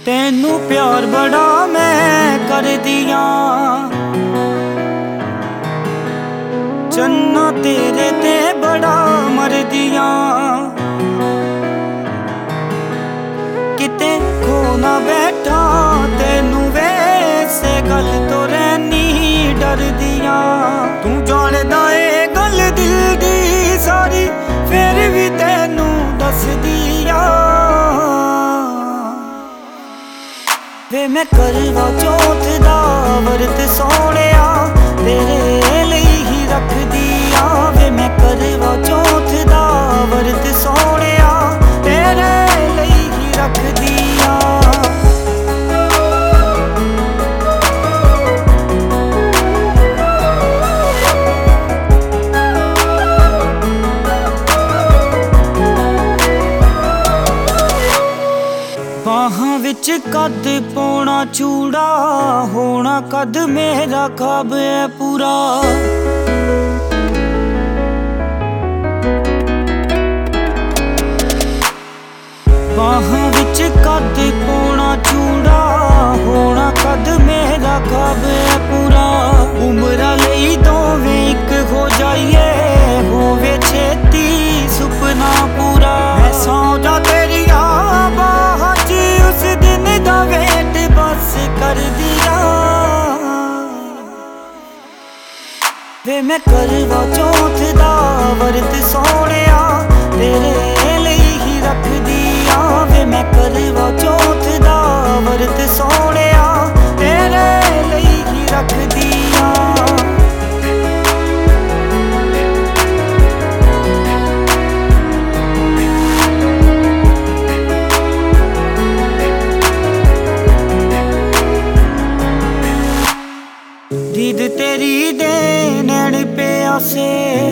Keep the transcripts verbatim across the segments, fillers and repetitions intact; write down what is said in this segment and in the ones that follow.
तेनू प्यार बड़ा मैं कर दिया, चन्ना तेरे ते बड़ा मर दिया। किते खो ना बैठा तेनू वैसे गल तो रहनी डर दिया। तू जानदा ए गल दिल दी सारी, फिर भी तेनू दस दिया। वे मैं करवा चौथ दा वर्त सोहणिया, तेरे लई ही रख दिया। वे मैं करवा चौथ दा वर्त सोहणिया, तेरे लई ही रख दिया। बाहां विच कद पौना चूड़ा, होना कद मेरा ख्वाब है पूरा। बाहां विच कद पौना चूड़ा, होना कद मेरा ख्वाब है पूरा। उमरा लई दोवें इक हो जाइए, होवे छेती सुपना पूरा। मैं सौ जा तेरिया बाहां च उस दिन दा वेट बस कर दिया। वे मैं करवा चौथ दा वर्त सोहणिया, तेरे लई ही रख दिया। वे मैं करवा चौथ दा वर्त सोहणिया, तेरे लई ही रख दिया। दीद तेरी दे नैन प्यासे,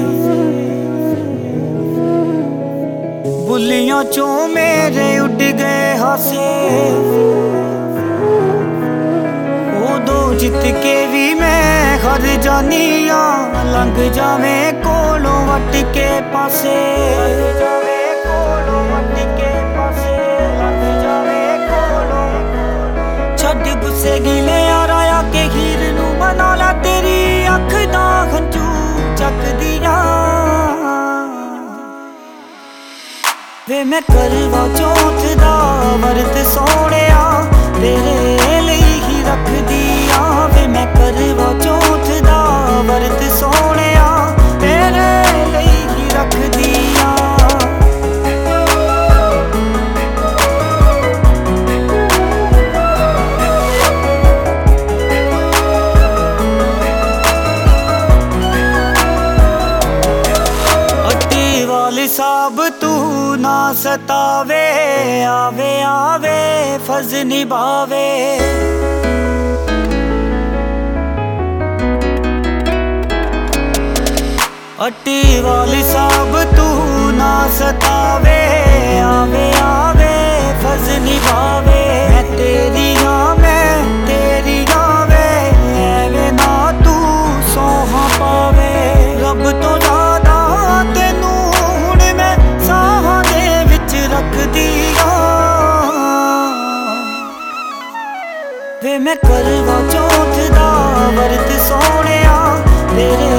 बुलियां चों मेरे उड़ गए हासे। उदों जित के भी मैं हार जानी आ, लंघ जावे कोलों वट के पासे। छड्ड गुस्से गिले यारा आके हीर नू मना ला, तेरी अख दा हंझू चक दिया। वे मैं करवा चौथ दा वर्त सोहणिया, तेरे लई ही रख दिया। वे मैं करवा चौथ दा वर्त सोहणिया, तेरे लई ही रख दिया। साब तू ना सतावे, आवे आवे फर्ज निभावे। अट्टी वाली साब तू ना सतावे, आवे आवे फर्ज निभावे। मैं तेरी हाँ मैं तेरी आवे, एवे ना तू सोहा पावे। रब तो ज्यादा तेनू रख दिया। वे मैं करवा चौथ दा वर्त सोहणिया, तेरे